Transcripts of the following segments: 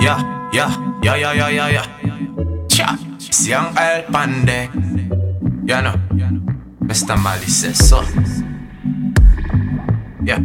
Yeah. Cha, it's Young L Pandek. You know, Mr. Mali says so. Yeah.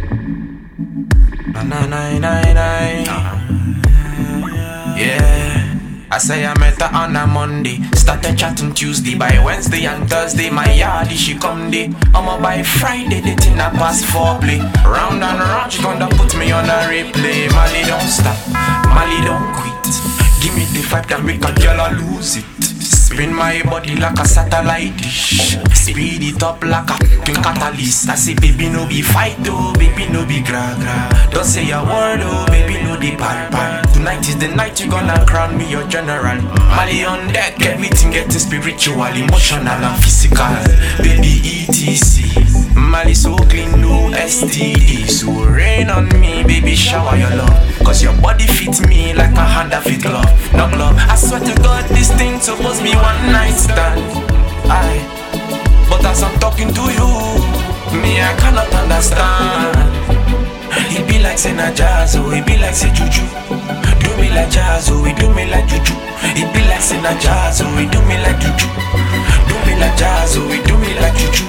Yeah. I say I met her on a Monday, started chatting Tuesday. By Wednesday and Thursday, my yardie she come day. I'ma by Friday, the thing I pass foreplay. Round and round, she gonna put me on a replay. Mali don't stop, Mali don't quit. Give me the vibe that make a girl a lose it. Spin my body like a satellite dish. Speed it up like a catalyst. I say baby no be fight oh, baby no be gra gra. Don't say a word oh, baby no the par par. Tonight is the night you gonna crown me your general. Mali on deck, everything getting spiritual, emotional and physical. Baby ETC, Mali so clean, no STD. So rain on me, baby shower your love. Cause your body fits me like a hand that fit glove. No glove, I swear to God this thing supposed be one night stand. But as I'm talking to you, me I cannot understand. It be like saying a jazz, oh, it be like say juju. Do me like jazz, oh, it do me like juju. It be like saying a jazz, oh, it do me like juju. Do me like jazz, oh, it do me like juju.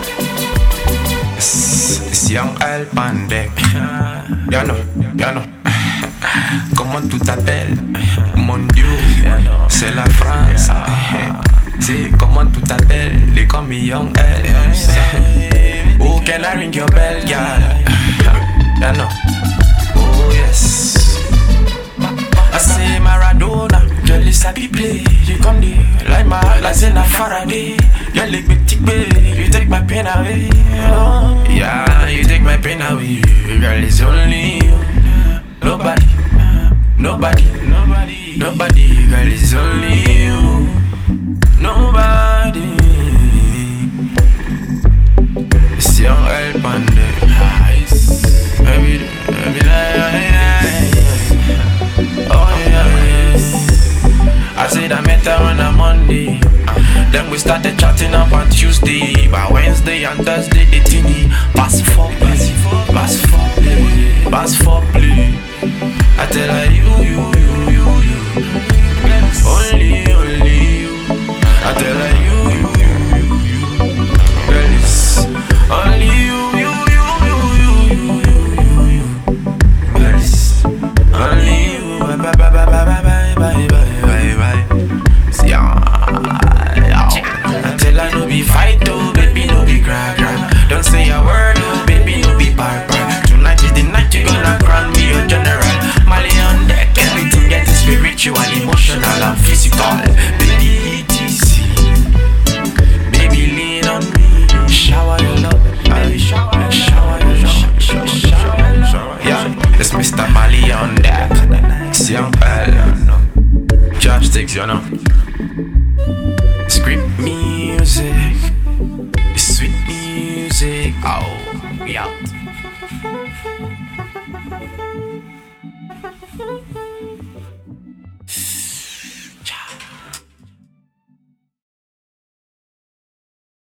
It's Young L Pandek. You know. Comment tu t'appelles? Mon Dieu, c'est la France. C'est comment tu t'appelles? They call me Young L. Oh, can I ring your bell, girl? You know. Oh yes. I say Maradona, girl is happy play. You come there like my heart, like Zena Faraday. You lick me tick, you take my pain away. Oh. Yeah, you take my pain away. Girl, it's only you. Nobody, girl, it's only you. Nobody. It's Young L Pandek. Oh yeah. I said I met her on a Monday. Then we started chatting up on Tuesday. By Wednesday and Thursday, the tinny pass for play. I tell her you. Only you. I tell her you. Girl, it's only you. Girl, it's only you. Bye. See ya. I tell her no be fight oh, baby no be gra gra. Don't say a word oh, baby no be par par. Tonight is the night you gonna crown me your general. Mali on deck, everything getting spiritual, emotional and physical. Baby ETC, baby lean on me, shower your love, shower your love. Yeah, it's Mr. Mali on deck. It's Young L, chopsticks, you know. Script music, sweet music. Oh, we out.